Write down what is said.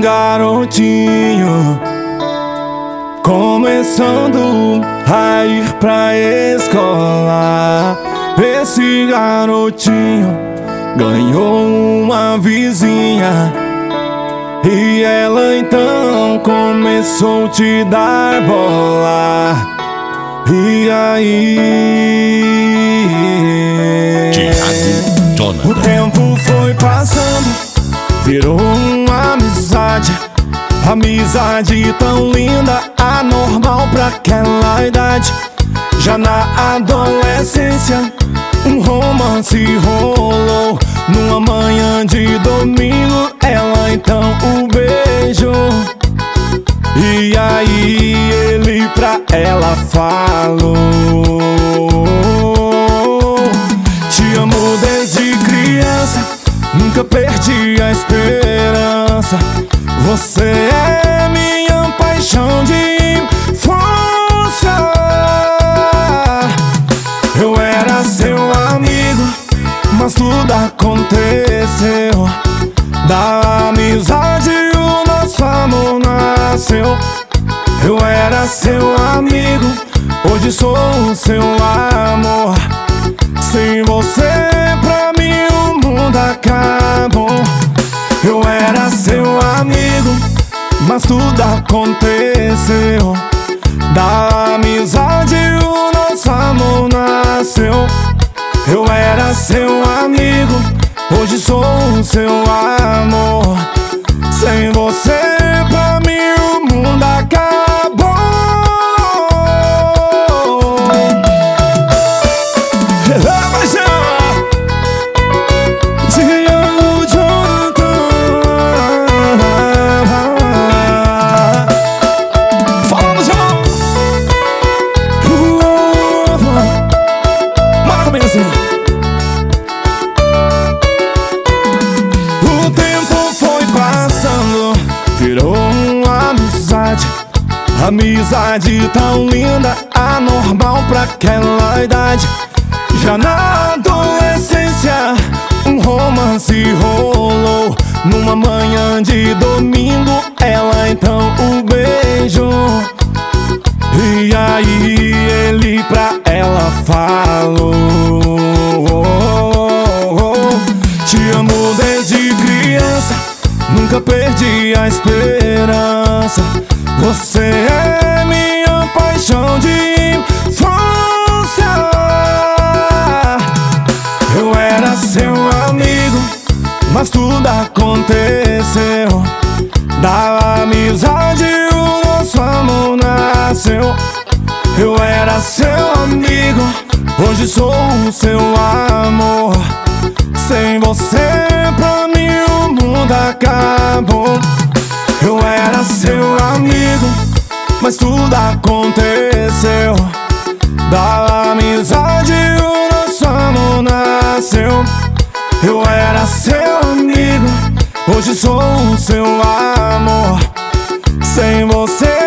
garotinho começando a ir pra escola. Esse garotinho ganhou uma vizinha e ela então começou a te dar bola. E aí o tempo foi passando, virou uma amizade. Amizade tão linda, anormal pra aquela idade. Já na adolescência um romance rolou. Numa manhã de domingo ela então o beijou. E aí ele pra ela falou: te amo desde criança, nunca perdi a esperança. Você é minha paixão de infância. Eu era seu amigo, mas tudo aconteceu. Da amizade o nosso amor nasceu. Eu era seu amigo, hoje sou o seu amor. Sem você pra mim o mundo acabou. Eu era seu amigo, mas tudo aconteceu. Da amizade o nosso amor nasceu. Eu era seu amigo, hoje sou o seu amor. Sem você pra mim o mundo acabou. O tempo foi passando, virou uma amizade. Amizade tão linda, anormal pra aquela idade. Já na adolescência um romance rolou. Numa manhã de domingo ela então o beijou. E aí ele pra ela falou: te amo desde criança, nunca perdi a esperança. Você é minha paixão de infância. Eu era seu amigo, mas tudo aconteceu. Da amizade o nosso amor nasceu. Eu era seu amigo, hoje sou o seu amor. Sem você pra mim o mundo acabou. Eu era seu amigo, mas tudo aconteceu. Da amizade o nosso amor nasceu. Eu era seu amigo, hoje sou o seu amor. Sem você